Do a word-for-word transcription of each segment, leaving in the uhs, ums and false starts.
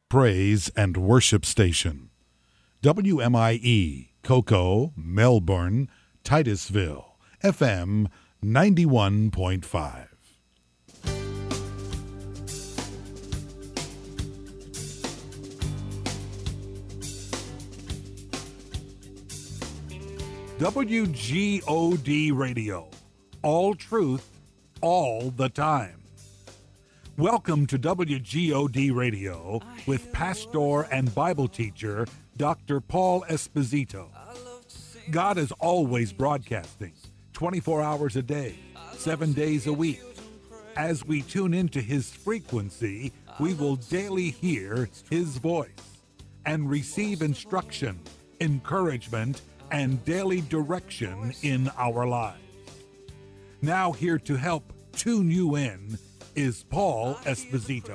praise and worship station. W M I E, Cocoa, Melbourne, Titusville, F M ninety-one point five. W G O D Radio, all truth, all the time. Welcome to W G O D Radio with pastor and Bible teacher Doctor Paul Esposito. God is always broadcasting, twenty-four hours a day, seven days a week. As we tune into his frequency, we will daily hear his voice and receive instruction, encouragement, and daily direction in our lives. Now here to help tune you in is Paul Esposito.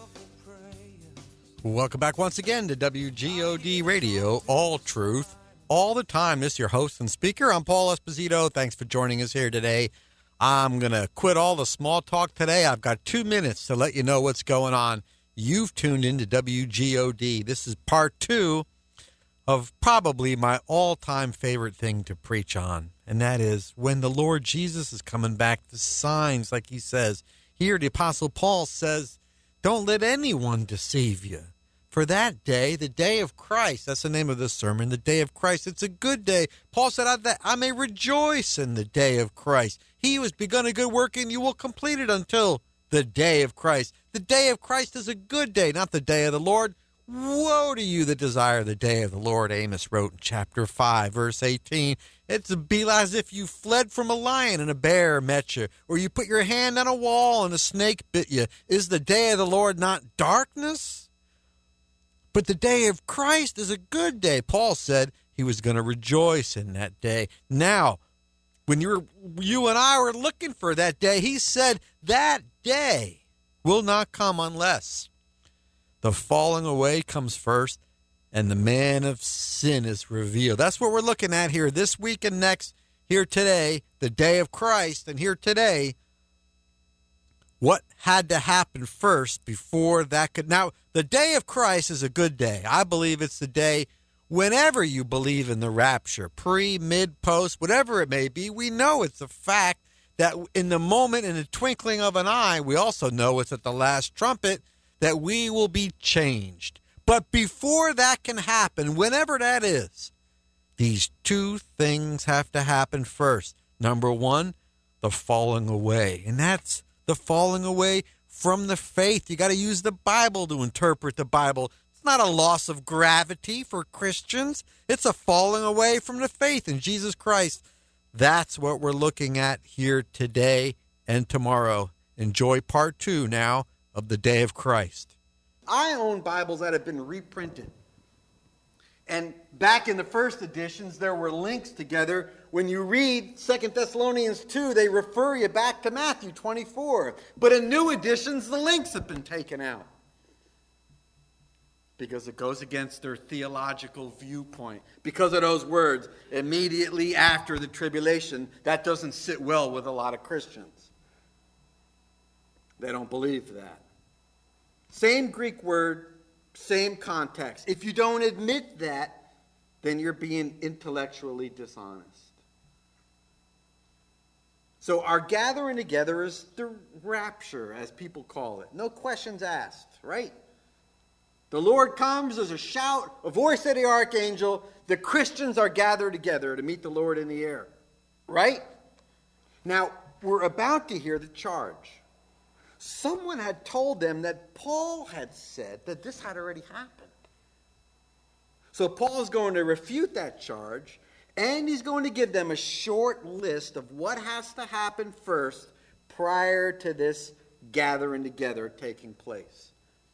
Welcome back once again to W G O D Radio, all truth, all the time. This is your host and speaker. I'm Paul Esposito. Thanks for joining us here today. I'm going to quit all the small talk today. I've got two minutes to let you know what's going on. You've tuned into W G O D. This is part two of probably my all-time favorite thing to preach on, and that is when the Lord Jesus is coming back, the signs, like he says. Here, the Apostle Paul says, don't let anyone deceive you. For that day, the day of Christ, that's the name of this sermon, the day of Christ, it's a good day. Paul said, I, that I may rejoice in the day of Christ. He who has begun a good work in you will complete it until the day of Christ. The day of Christ is a good day, not the day of the Lord. Woe to you that desire the day of the Lord, Amos wrote in chapter five, verse eighteen. It's to be as if you fled from a lion and a bear met you, or you put your hand on a wall and a snake bit you. Is the day of the Lord not darkness? But the day of Christ is a good day. Paul said he was going to rejoice in that day. Now, when you were, you and I were looking for that day, he said that day will not come unless the falling away comes first, and the man of sin is revealed. That's what we're looking at here this week and next, here today, the day of Christ, and here today, what had to happen first before that could... Now, the day of Christ is a good day. I believe it's the day whenever you believe in the rapture, pre, mid, post, whatever it may be. We know it's a fact that in the moment, in the twinkling of an eye, we also know it's at the last trumpet, that we will be changed. But before that can happen, whenever that is, these two things have to happen first. Number one, the falling away. And that's the falling away from the faith. You got to use the Bible to interpret the Bible. It's not a loss of gravity for Christians. It's a falling away from the faith in Jesus Christ. That's what we're looking at here today and tomorrow. Enjoy part two now of the day of Christ. I own Bibles that have been reprinted. And back in the first editions, there were links together. When you read Second Thessalonians two, they refer you back to Matthew twenty-four. But in new editions, the links have been taken out, because it goes against their theological viewpoint. Because of those words, immediately after the tribulation, that doesn't sit well with a lot of Christians. They don't believe that. Same Greek word, same context. If you don't admit that, then you're being intellectually dishonest. So our gathering together is the rapture, as people call it. No questions asked, right? The Lord comes, there's a shout, a voice of the archangel. The Christians are gathered together to meet the Lord in the air, right? Now, we're about to hear the charge. Someone had told them that Paul had said that this had already happened. So Paul is going to refute that charge, and he's going to give them a short list of what has to happen first prior to this gathering together taking place.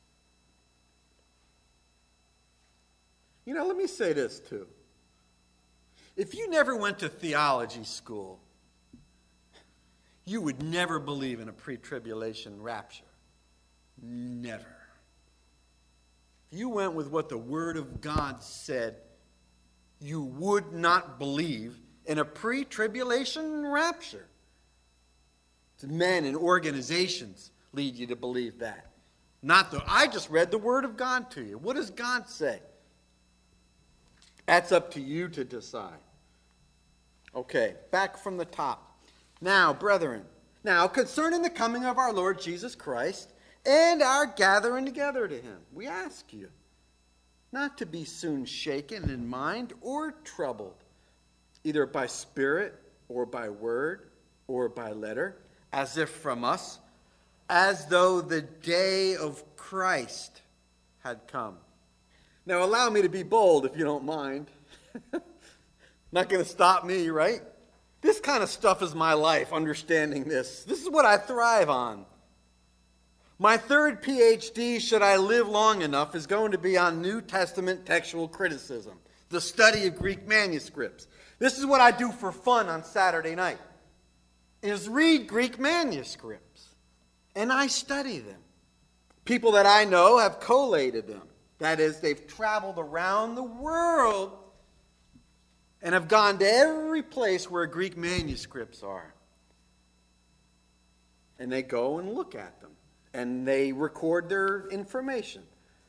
You know, let me say this too. If you never went to theology school, you would never believe in a pre-tribulation rapture. Never. If you went with what the Word of God said, you would not believe in a pre-tribulation rapture. Men and organizations lead you to believe that. Not the, I just read the Word of God to you. What does God say? That's up to you to decide. Okay, back from the top. Now, brethren, now concerning the coming of our Lord Jesus Christ and our gathering together to him, we ask you not to be soon shaken in mind or troubled, either by spirit or by word or by letter, as if from us, as though the day of Christ had come. Now, allow me to be bold, if you don't mind. Not going to stop me, right? This kind of stuff is my life, understanding this. This is what I thrive on. My third P H D, should I live long enough, is going to be on New Testament textual criticism, the study of Greek manuscripts. This is what I do for fun on Saturday night, is read Greek manuscripts. And I study them. People that I know have collated them. That is, they've traveled around the world and have gone to every place where Greek manuscripts are. And they go and look at them. And they record their information.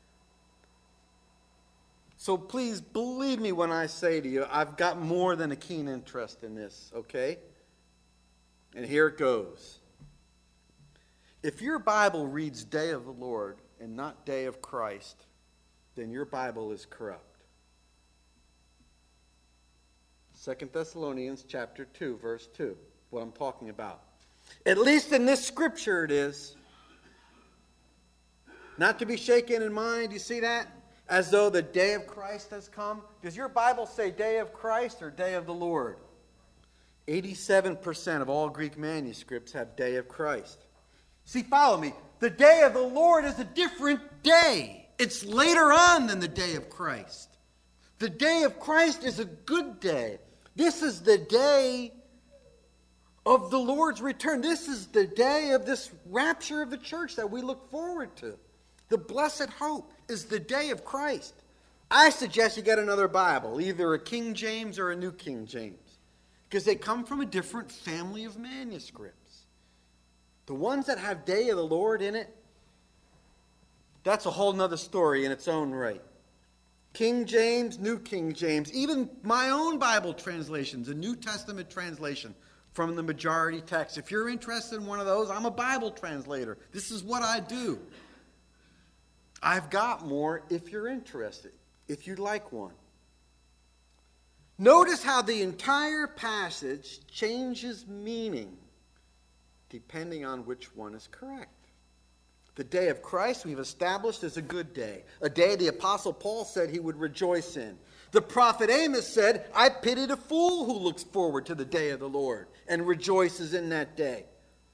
So please believe me when I say to you, I've got more than a keen interest in this, okay? And here it goes. If your Bible reads Day of the Lord and not Day of Christ, then your Bible is corrupt. Second Thessalonians chapter two, verse two, what I'm talking about. At least in this scripture it is. Not to be shaken in mind, you see that? As though the day of Christ has come. Does your Bible say day of Christ or day of the Lord? eighty-seven percent of all Greek manuscripts have day of Christ. See, follow me. The day of the Lord is a different day. It's later on than the day of Christ. The day of Christ is a good day. This is the day of the Lord's return. This is the day of this rapture of the church that we look forward to. The blessed hope is the day of Christ. I suggest you get another Bible, either a King James or a New King James, because they come from a different family of manuscripts. The ones that have Day of the Lord in it, that's a whole nother story in its own right. King James, New King James, even my own Bible translations, a New Testament translation from the majority text. If you're interested in one of those, I'm a Bible translator. This is what I do. I've got more if you're interested, if you'd like one. Notice how the entire passage changes meaning depending on which one is correct. The day of Christ we've established is a good day, a day the Apostle Paul said he would rejoice in. The prophet Amos said, I pity the fool who looks forward to the day of the Lord and rejoices in that day.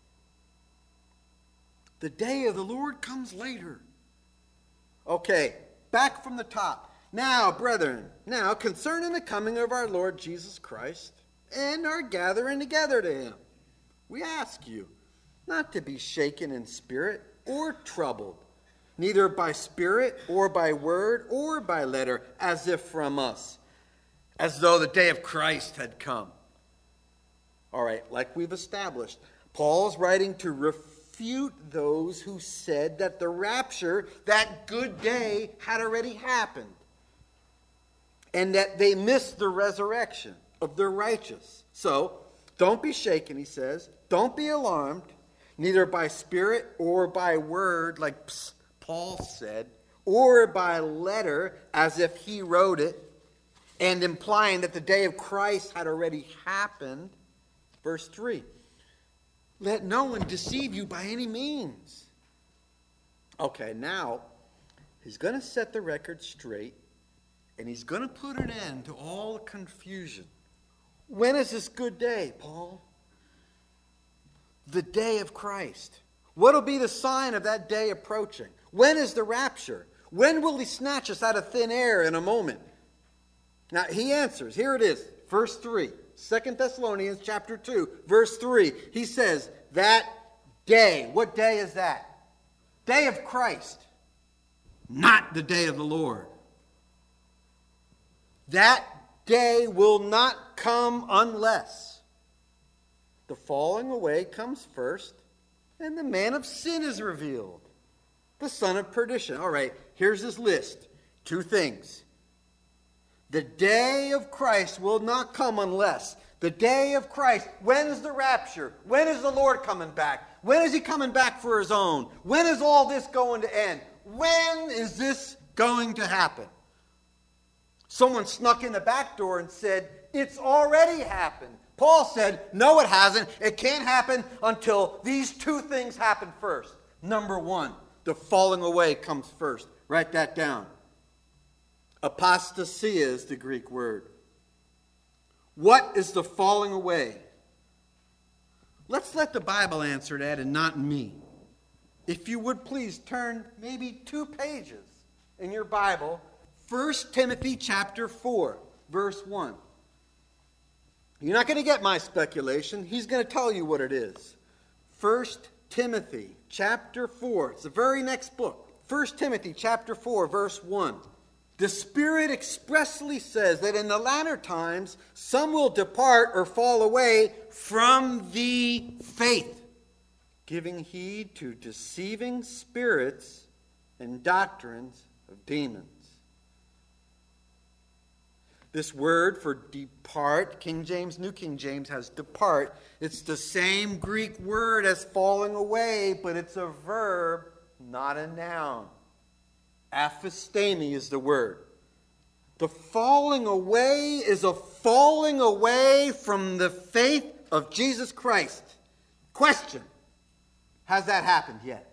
The day of the Lord comes later. Okay, back from the top. Now, brethren, now concerning the coming of our Lord Jesus Christ and our gathering together to him, we ask you not to be shaken in spirit or troubled, neither by spirit or by word or by letter, as if from us, as though the day of Christ had come. All right, like we've established, Paul's writing to refute those who said that the rapture, that good day, had already happened, and that they missed the resurrection of the righteous. So, don't be shaken, he says. Don't be alarmed, neither by spirit or by word, like Paul said, or by letter, as if he wrote it, and implying that the day of Christ had already happened. Verse three, let no one deceive you by any means. Okay, now, he's going to set the record straight, and he's going to put an end to all the confusion. When is this good day, Paul? The day of Christ. What will be the sign of that day approaching? When is the rapture? When will he snatch us out of thin air in a moment? Now, he answers. Here it is, verse three. Second Thessalonians chapter two, verse three. He says, that day. What day is that? Day of Christ. Not the day of the Lord. That day will not come unless the falling away comes first and the man of sin is revealed, the son of perdition. All right, here's his list. Two things. The day of Christ will not come unless. The day of Christ. When is the rapture? When is the Lord coming back? When is he coming back for his own? When is all this going to end? When is this going to happen? Someone snuck in the back door and said, it's already happened. Paul said, no, it hasn't. It can't happen until these two things happen first. Number one, the falling away comes first. Write that down. Apostasia is the Greek word. What is the falling away? Let's let the Bible answer that and not me. If you would please turn maybe two pages in your Bible, First Timothy chapter four, verse one. You're not going to get my speculation. He's going to tell you what it is. First Timothy chapter four. It's the very next book. First Timothy chapter four, verse one. The Spirit expressly says that in the latter times some will depart or fall away from the faith, giving heed to deceiving spirits and doctrines of demons. This word for depart, King James, New King James has depart. It's the same Greek word as falling away, but it's a verb, not a noun. Aphistemi is the word. The falling away is a falling away from the faith of Jesus Christ. Question: has that happened yet?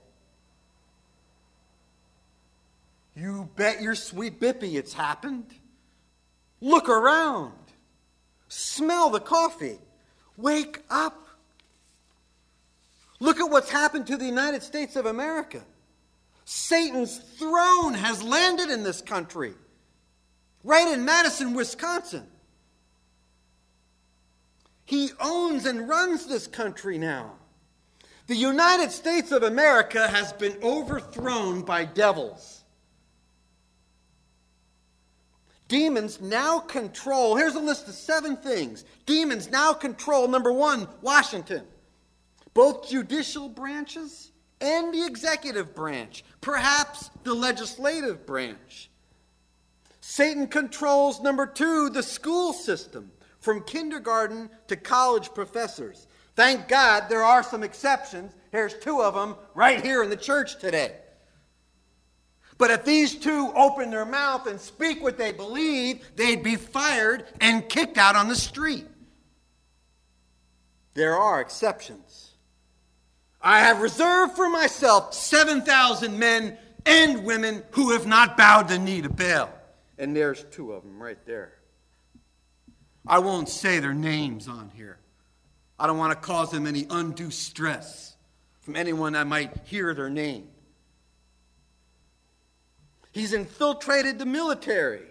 You bet your sweet bippy it's happened. Look around. Smell the coffee. Wake up. Look at what's happened to the United States of America. Satan's throne has landed in this country, right in Madison, Wisconsin. He owns and runs this country now. The United States of America has been overthrown by devils. Demons now control, here's a list of seven things. Demons now control, number one, Washington. Both judicial branches and the executive branch, perhaps the legislative branch. Satan controls, number two, the school system, from kindergarten to college professors. Thank God there are some exceptions. Here's two of them right here in the church today. But if these two open their mouth and speak what they believe, they'd be fired and kicked out on the street. There are exceptions. I have reserved for myself seven thousand men and women who have not bowed the knee to Baal. And there's two of them right there. I won't say their names on here. I don't want to cause them any undue stress from anyone that might hear their name. He's infiltrated the military.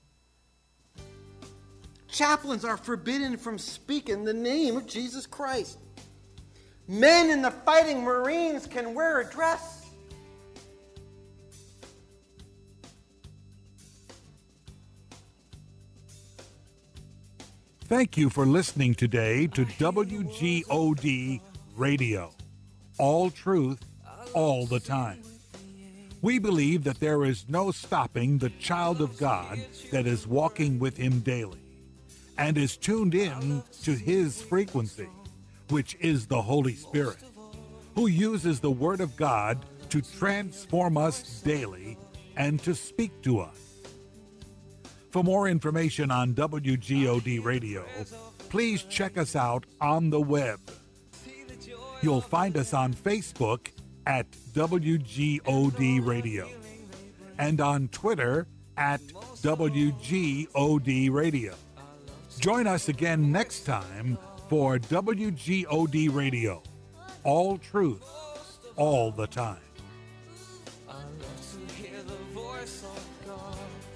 Chaplains are forbidden from speaking the name of Jesus Christ. Men in the fighting Marines can wear a dress. Thank you for listening today to W G O D Radio. All truth, all the time. We believe that there is no stopping the child of God that is walking with him daily and is tuned in to his frequency, which is the Holy Spirit, who uses the Word of God to transform us daily and to speak to us. For more information on W G O D Radio, please check us out on the web. You'll find us on Facebook at W G O D Radio and on Twitter at W G O D Radio. Join us again next time for W G O D Radio. All truth, all the time. I love to hear the voice of God.